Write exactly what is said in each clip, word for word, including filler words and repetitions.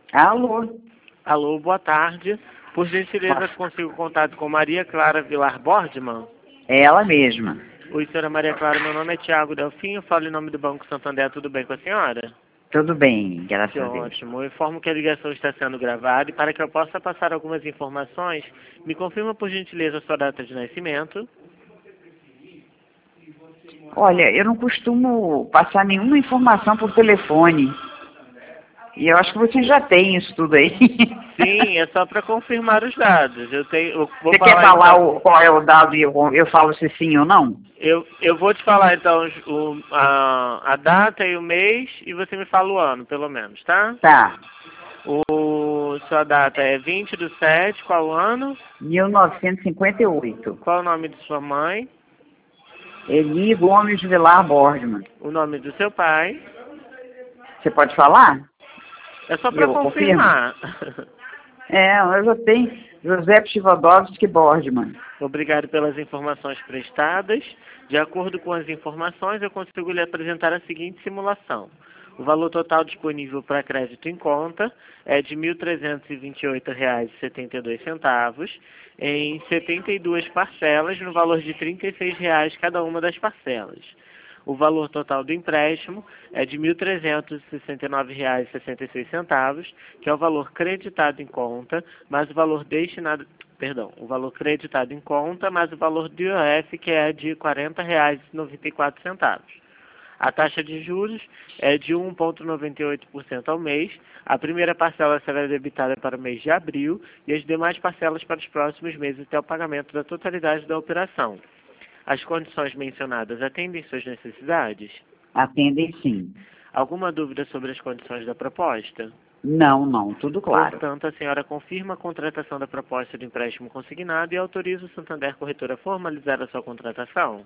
Alô? Alô, boa tarde. Por gentileza, consigo contato com Maria Clara Vilar Bordman? É ela mesma. Oi, senhora Maria Clara, meu nome é Tiago Delfim, eu falo em nome do Banco Santander, tudo bem com a senhora? Tudo bem, graças Que a Deus. ótimo. Eu informo que a ligação está sendo gravada e para que eu possa passar algumas informações, me confirma por gentileza a sua data de nascimento. Olha, eu não costumo passar nenhuma informação por telefone. E eu acho que você já tem isso tudo aí. Sim, é só para confirmar os dados. Eu tenho, eu vou Você quer falar falar então. o, qual é o dado e eu, eu falo se sim ou não? Eu, eu vou te falar então os- o, a, a data e o mês e você me fala o ano, pelo menos, tá? Tá. O, sua data é vinte do sete, qual ano? mil novecentos e cinquenta e oito. Qual o nome de sua mãe? Eli Gomes Vilar Bordman. O nome do seu pai? Você pode falar? É só E para eu confirmo? confirmar. É, eu já tenho. José Pchivodovski Bordman. Obrigado pelas informações prestadas. De acordo com as informações, eu consigo lhe apresentar a seguinte simulação. O valor total disponível para crédito em conta é de mil trezentos e vinte e oito reais e setenta e dois centavos em setenta e duas parcelas no valor de trinta e seis reais cada uma das parcelas. O valor total do empréstimo é de mil trezentos e sessenta e nove reais e sessenta e seis centavos, que é o valor creditado em conta, mais o valor destinado, perdão, o valor creditado em conta, mais o valor do I O F, que é de quarenta reais e noventa e quatro centavos. A taxa de juros é de um vírgula noventa e oito por cento ao mês. A primeira parcela será debitada para o mês de abril e as demais parcelas para os próximos meses até o pagamento da totalidade da operação. As condições mencionadas atendem suas necessidades? Atendem sim. Alguma dúvida sobre as condições da proposta? Não, não, tudo claro. Portanto, a senhora confirma a contratação da proposta de empréstimo consignado e autoriza o Santander Corretora a formalizar a sua contratação?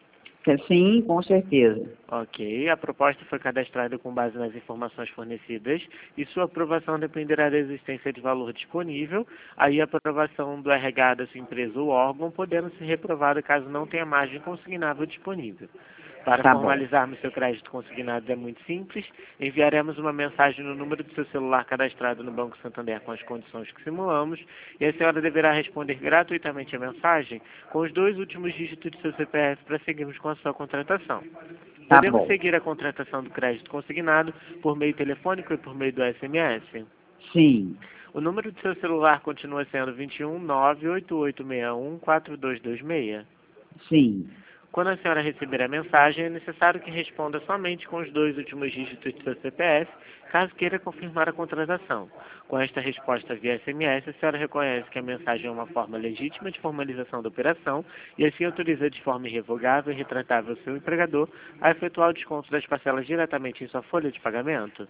Sim, com certeza. Ok, a proposta foi cadastrada com base nas informações fornecidas e sua aprovação dependerá da existência de valor disponível, aí a aprovação do R H da sua empresa ou órgão, podendo ser reprovada caso não tenha margem consignável disponível. Para Tá bom. formalizarmos seu crédito consignado é muito simples, enviaremos uma mensagem no número do seu celular cadastrado no Banco Santander com as condições que simulamos e a senhora deverá responder gratuitamente a mensagem com os dois últimos dígitos do seu C P F para seguirmos com a sua contratação. Tá Podemos bom. seguir a contratação do crédito consignado por meio telefônico e por meio do S M S? Sim, O número do seu celular continua sendo vinte e um, nove oito oito seis um, quatro dois dois seis? sim. Quando a senhora receber a mensagem, é necessário que responda somente com os dois últimos dígitos do seu C P F, caso queira confirmar a contratação. Com esta resposta via S M S, a senhora reconhece que a mensagem é uma forma legítima de formalização da operação e assim autoriza de forma irrevogável e retratável o seu empregador a efetuar o desconto das parcelas diretamente em sua folha de pagamento?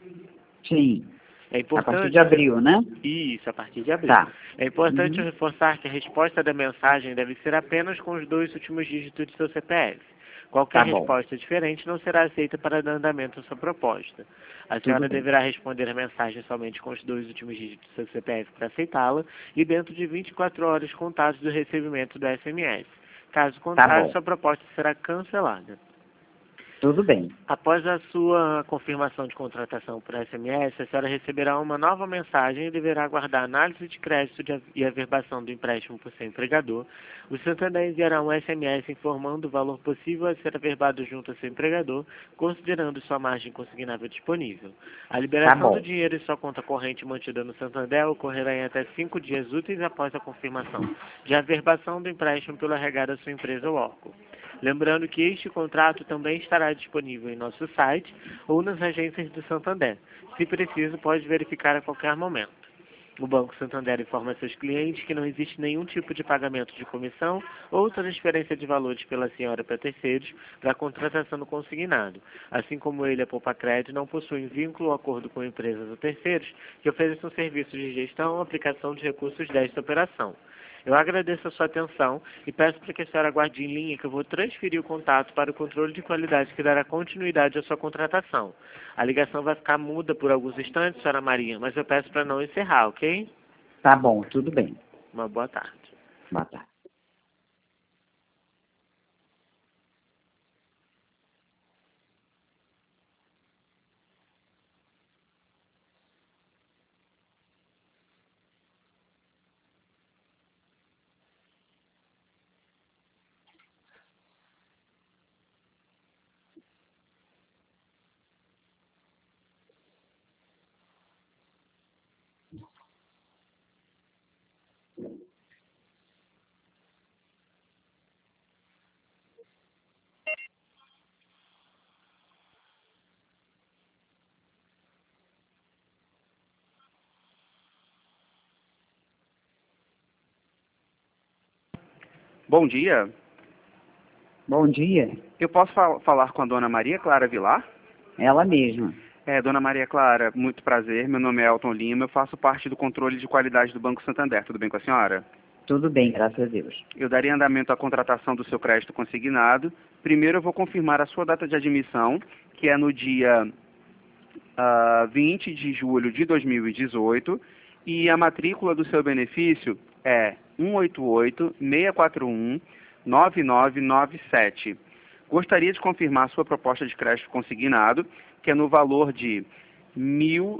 Sim. É A partir importante de abril, né? Isso, a partir de abril. Tá. É importante Uhum. reforçar que a resposta da mensagem deve ser apenas com os dois últimos dígitos do seu C P F. Qualquer Tá bom. resposta diferente não será aceita para dar andamento à sua proposta. A Tudo senhora bem. deverá responder a mensagem somente com os dois últimos dígitos do seu C P F para aceitá-la e dentro de vinte e quatro horas contados do recebimento do S M S. Caso Tá contrário, bom. sua proposta será cancelada. Tudo bem. Após a sua confirmação de contratação por S M S, a senhora receberá uma nova mensagem e deverá aguardar a análise de crédito de, e averbação do empréstimo por seu empregador. O Santander enviará um S M S informando o valor possível a ser averbado junto ao seu empregador, considerando sua margem consignável disponível. A Tá liberação do bom. dinheiro em sua conta corrente mantida no Santander ocorrerá em até cinco dias úteis após a confirmação de averbação do empréstimo pelo R H da sua empresa ou órgão. Lembrando que este contrato também estará disponível em nosso site ou nas agências do Santander. Se preciso, pode verificar a qualquer momento. O Banco Santander informa seus clientes que não existe nenhum tipo de pagamento de comissão ou transferência de valores pela senhora para terceiros para a contratação do consignado. Assim como ele, a Poupa Crédito, não possui vínculo ou acordo com empresas ou terceiros que ofereçam serviços de gestão ou aplicação de recursos desta operação. Eu agradeço a sua atenção e peço para que a senhora aguarde em linha que eu vou transferir o contato para o controle de qualidade que dará continuidade à sua contratação. A ligação vai ficar muda por alguns instantes, senhora Maria, mas eu peço para não encerrar, ok? Tá bom, tudo bem. Uma boa tarde. Boa tarde. Bom dia. Bom dia. Eu posso fal falar com a dona Maria Clara Vilar? Ela mesma. É, dona Maria Clara, muito prazer. Meu nome é Elton Lima. Eu faço parte do controle de qualidade do Banco Santander. Tudo bem com a senhora? Tudo bem, graças a Deus. Eu daria andamento à contratação do seu crédito consignado. Primeiro eu vou confirmar a sua data de admissão, que é no dia uh, vinte de julho de dois mil e dezoito, e a matrícula do seu benefício é um oito oito, seis quatro um, nove nove nove sete. Gostaria de confirmar a sua proposta de crédito consignado, que é no valor de mil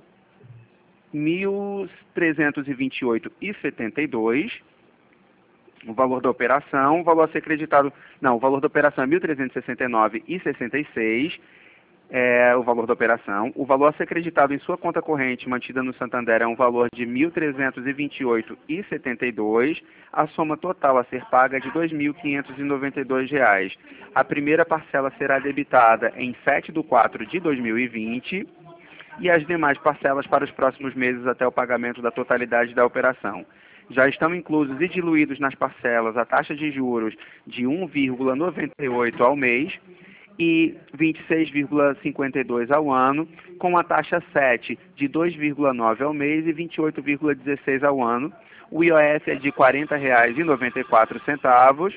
trezentos e vinte e oito reais e setenta e dois centavos. O valor da operação, o valor a ser creditado, não, o valor da operação é mil trezentos e sessenta e nove reais e sessenta e seis centavos, é o valor da operação. O valor a ser creditado em sua conta corrente mantida no Santander é um valor de mil trezentos e vinte e oito reais e setenta e dois centavos. A soma total a ser paga é de dois mil quinhentos e noventa e dois reais. A primeira parcela será debitada em sete de quatro de dois mil e vinte e as demais parcelas para os próximos meses até o pagamento da totalidade da operação. Já estão inclusos e diluídos nas parcelas a taxa de juros de um vírgula noventa e oito ao mês e vinte e seis vírgula cinquenta e dois ao ano, com a taxa sete de dois vírgula nove ao mês e vinte e oito vírgula dezesseis ao ano. O I O F é de quarenta reais e noventa e quatro centavos.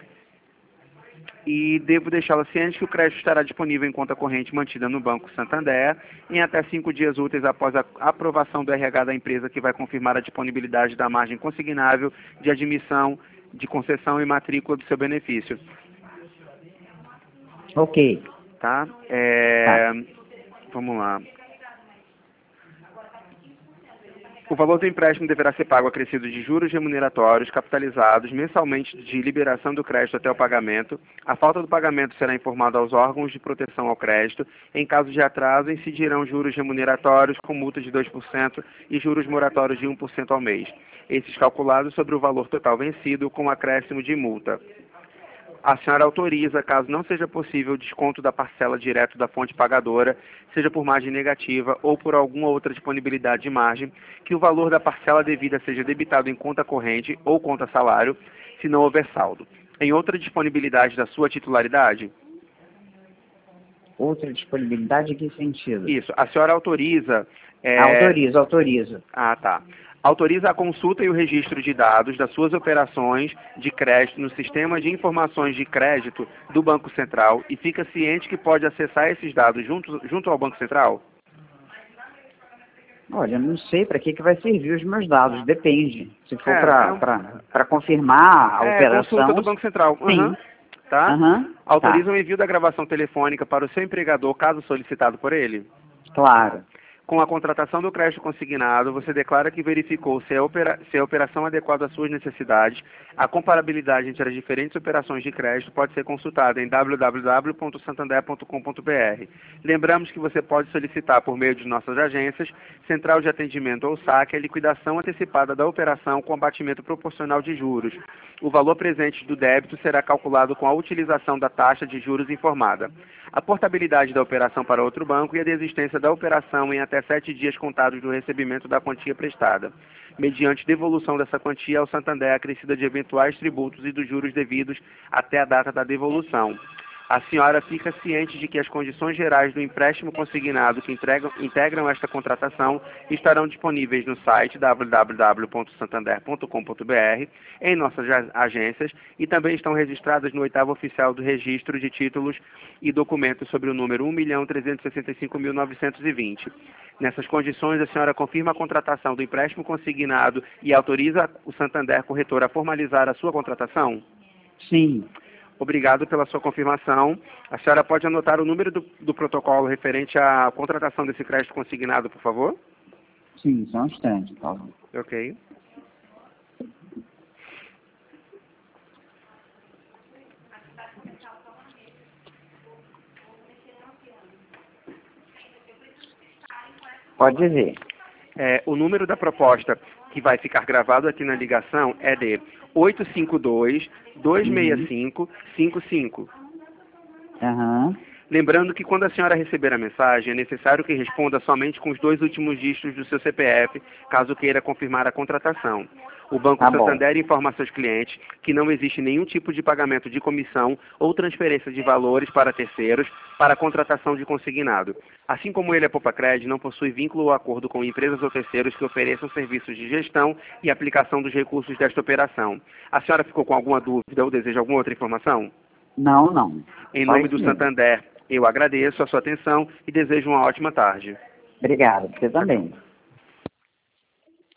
E devo deixá-la ciente que o crédito estará disponível em conta corrente mantida no Banco Santander em até cinco dias úteis após a aprovação do R H da empresa, que vai confirmar a disponibilidade da margem consignável de admissão, de concessão e matrícula do seu benefício. Ok. Tá? É... tá. Vamos lá. O valor do empréstimo deverá ser pago acrescido de juros remuneratórios capitalizados mensalmente de liberação do crédito até o pagamento. A falta do pagamento será informada aos órgãos de proteção ao crédito. Em caso de atraso, incidirão juros remuneratórios com multa de dois por cento e juros moratórios de um por cento ao mês. Esses calculados sobre o valor total vencido com acréscimo de multa. A senhora autoriza, caso não seja possível o desconto da parcela direto da fonte pagadora, seja por margem negativa ou por alguma outra disponibilidade de margem, que o valor da parcela devida seja debitado em conta corrente ou conta salário, se não houver saldo. Em outra disponibilidade da sua titularidade? Outra disponibilidade em que sentido? Isso. A senhora autoriza... É... Autorizo, autorizo. Ah, tá. Autoriza a consulta e o registro de dados das suas operações de crédito no sistema de informações de crédito do Banco Central e fica ciente que pode acessar esses dados junto, junto ao Banco Central? Olha, não sei para que, que vai servir os meus dados, depende. Se for É, para é um... confirmar a é, operação... consulta do Banco Central. Sim. Uhum. Tá? Uhum. Autoriza tá. o envio da gravação telefônica para o seu empregador, caso solicitado por ele? Claro. Com a contratação do crédito consignado, você declara que verificou se a, opera, se a operação adequada às suas necessidades. A comparabilidade entre as diferentes operações de crédito pode ser consultada em w w w ponto santander ponto com ponto b r. Lembramos que você pode solicitar por meio de nossas agências, Central de Atendimento ou saque, a liquidação antecipada da operação com abatimento proporcional de juros. O valor presente do débito será calculado com a utilização da taxa de juros informada. A portabilidade da operação para outro banco e a desistência da operação em até sete dias contados do recebimento da quantia prestada, mediante devolução dessa quantia ao Santander acrescida de eventuais tributos e dos juros devidos até a data da devolução. A senhora fica ciente de que as condições gerais do empréstimo consignado que entregam, integram esta contratação estarão disponíveis no site w w w ponto santander ponto com ponto b r, em nossas agências, e também estão registradas no oitavo oficial do registro de títulos e documentos sobre o número um milhão trezentos e sessenta e cinco mil novecentos e vinte. Nessas condições, a senhora confirma a contratação do empréstimo consignado e autoriza o Santander Corretor a formalizar a sua contratação? Sim. Obrigado pela sua confirmação. A senhora pode anotar o número do, do protocolo referente à contratação desse crédito consignado, por favor? Sim, só um instante, por favor. Ok. Pode dizer. É, o número da proposta que vai ficar gravado aqui na ligação é de oito cinco dois, dois seis cinco, cinco cinco. Aham. Lembrando que quando a senhora receber a mensagem, é necessário que responda somente com os dois últimos dígitos do seu C P F, caso queira confirmar a contratação. O Banco Tá bom. Santander informa seus clientes que não existe nenhum tipo de pagamento de comissão ou transferência de valores para terceiros para a contratação de consignado. Assim como ele, a Popacred não possui vínculo ou acordo com empresas ou terceiros que ofereçam serviços de gestão e aplicação dos recursos desta operação. A senhora ficou com alguma dúvida ou deseja alguma outra informação? Não, não. Em Só nome isso do mesmo. Santander, eu agradeço a sua atenção e desejo uma ótima tarde. Obrigada, você também.